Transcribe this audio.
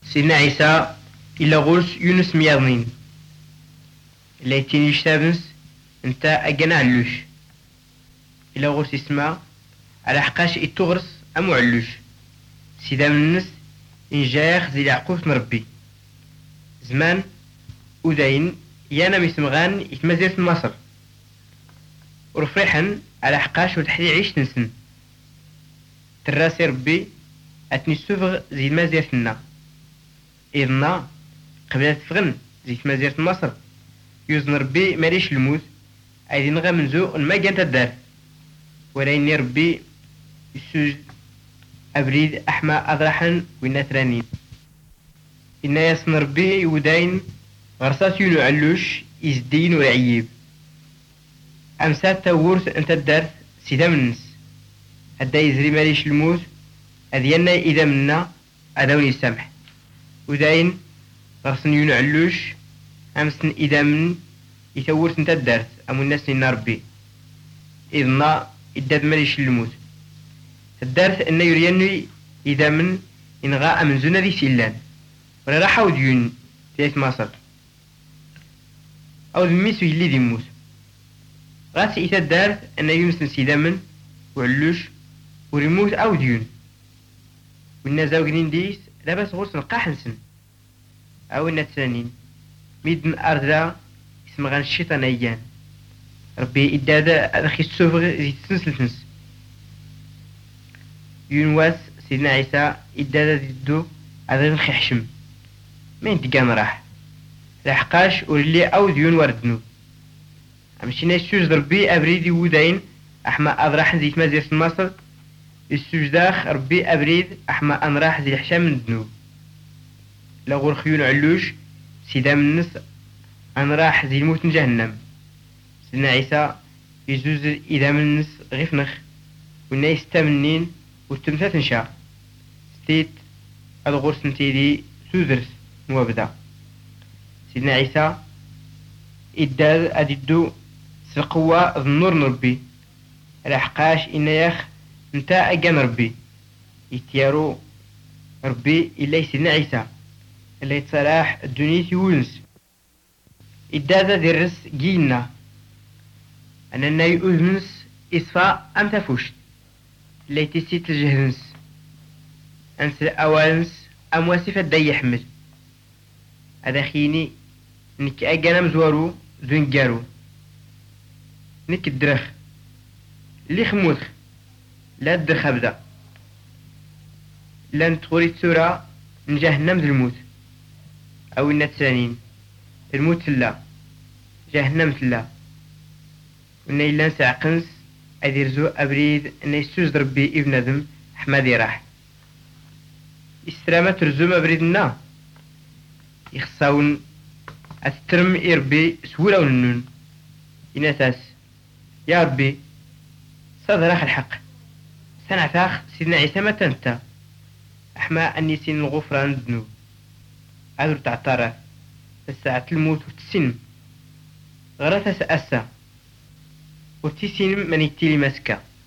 سيدنا عيسى إلا غرس يونس مياضنين إلا يتيني شتابنس انت أجانا علوش إلا غرس اسمع على حقاش إتغرس أمو علوش سيدا من النس إن جايخ زي العقوف نربي زمان وداين يانا مسمغان يتمازير مصر ورفريحا على حقاش وتحدي عيش تنسن تراسي ربي أتني السوفغ زي المازيرتنا إذنا قبل تفغن زي مازيرت مصر يوزن ربي ماليش الموت أيدي نغا منزو ما جانت الدار ولين ربي يسوج أبريد أحمى أضرحا والنثرانين إن يسن ربي وداين غرسات يونو علوش يزدين ويعيب أمسات تورث أنت الدار سيدا منس هدا يزري ماليش الموت أذينا إذا منا أدوني السمح وداين غرسن يونو علوش أمسن إذا من يتورث أنت الدار أمو الناس لنا ربي إذنا إداد ماليش الموت الدارث أن يريني إذا من إنغاء من زنا ذي سيلان ولا راح وديون تيت مصر أو ذميسو يلي ذي موت غاس إذا الدارث أن يمسن سيدا من وعلوش وريموت أو ديون والناس زاوجنين ديس لاباس غرس نقاحنسن أو النتسانين ميدن أرضا اسمغان الشيطان أيان ربي إدادا أخي السوفغ زي تسنسلتنس يونواس سيدنا عيسى إدادا ديدو أذن خيحشم مين تقان راح لحقاش ولي أو ديون وردنو أمشينا السوج ربي أبريدي وداين أحمى أضراح زي تمازير في مصر السوج داخ ربي أبريد أحمى أنراح زي الحشام من الدنوب لغور خيون علوش سيدا من النس أنراح زي الموت من جهنم سيدنا عيسى يزوز إذا من النس غفنخ والناس تامنين والتمثات نشا ستيت الغور سنتيدي سوزرس موابدا سيدنا عيسى إداد أددو سلقوا النور نربي لحقاش إن ياخ نتا أجان ربي يتيارو ربي إلا سيدنا عيسى اللي يتصلاح الدنيا يونس إداد درس جينا أننا يؤذنس إصفاء أم تفوش اللي تسيت الجهنس أنس أوانس أم واسفة دا يحمل هذا خيني نك أجانا مزوارو دون جارو نك الدرخ اللي خموخ لا الدرخ أبدا لن تغري تسورة من جهنم ذي الموت أو النتسانين الموت لا جهنم لا وإن إلا نسعقنس أديرزو أبريد أن يسوز ربي ابن ذم حمادي راح استرامة رزوم أبريدنا يخصاون أتترم إربي سهولة وننون إناساس يا ربي صدر أخ الحق سنعتاخ سيدنا عيسى ما تنتا أحمى أني سين الغفران الذنوب أدر تعترف الساعة الموت وتسن غرثة سأسا وتسين من يتيلي مسكا